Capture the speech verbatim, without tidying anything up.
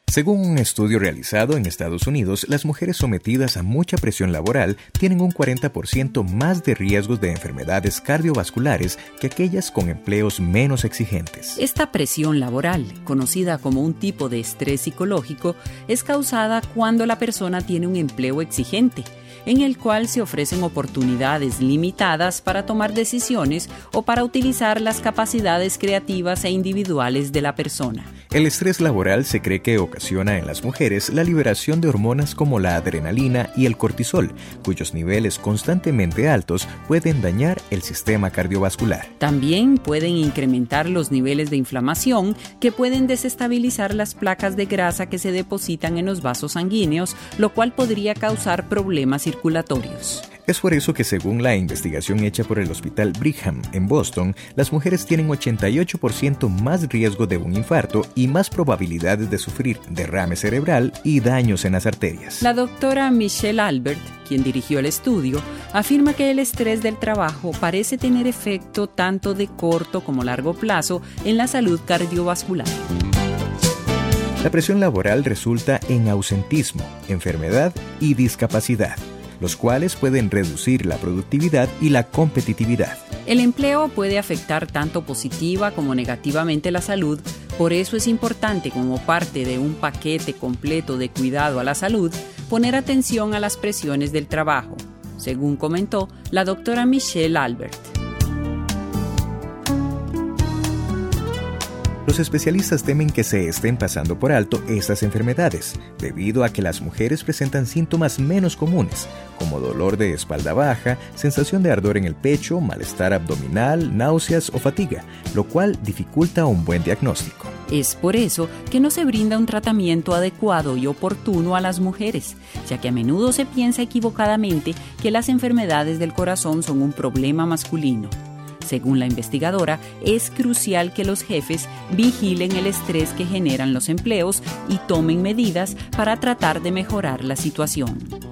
Según un estudio realizado en Estados Unidos, las mujeres sometidas a mucha presión laboral tienen un cuarenta por ciento más de riesgos de enfermedades cardiovasculares que aquellas con empleos menos exigentes. Esta presión laboral, conocida como un tipo de estrés psicológico, es causada cuando la persona tiene un empleo exigente, en el cual se ofrecen oportunidades limitadas para tomar decisiones o para utilizar las capacidades creativas e individuales de la persona. El estrés laboral se cree que ocasiona en las mujeres la liberación de hormonas como la adrenalina y el cortisol, cuyos niveles constantemente altos pueden dañar el sistema cardiovascular. También pueden incrementar los niveles de inflamación que pueden desestabilizar las placas de grasa que se depositan en los vasos sanguíneos, lo cual podría causar problemas circulatorios. Es por eso que, según la investigación hecha por el Hospital Brigham en Boston, las mujeres tienen ochenta y ocho por ciento más riesgo de un infarto y más probabilidades de sufrir derrame cerebral y daños en las arterias. La doctora Michelle Albert, quien dirigió el estudio, afirma que el estrés del trabajo parece tener efecto tanto de corto como largo plazo en la salud cardiovascular. La presión laboral resulta en ausentismo, enfermedad y discapacidad, los cuales pueden reducir la productividad y la competitividad. El empleo puede afectar tanto positiva como negativamente la salud, por eso es importante, como parte de un paquete completo de cuidado a la salud, poner atención a las presiones del trabajo, según comentó la doctora Michelle Albert. Los especialistas temen que se estén pasando por alto estas enfermedades, debido a que las mujeres presentan síntomas menos comunes, como dolor de espalda baja, sensación de ardor en el pecho, malestar abdominal, náuseas o fatiga, lo cual dificulta un buen diagnóstico. Es por eso que no se brinda un tratamiento adecuado y oportuno a las mujeres, ya que a menudo se piensa equivocadamente que las enfermedades del corazón son un problema masculino. Según la investigadora, es crucial que los jefes vigilen el estrés que generan los empleos y tomen medidas para tratar de mejorar la situación.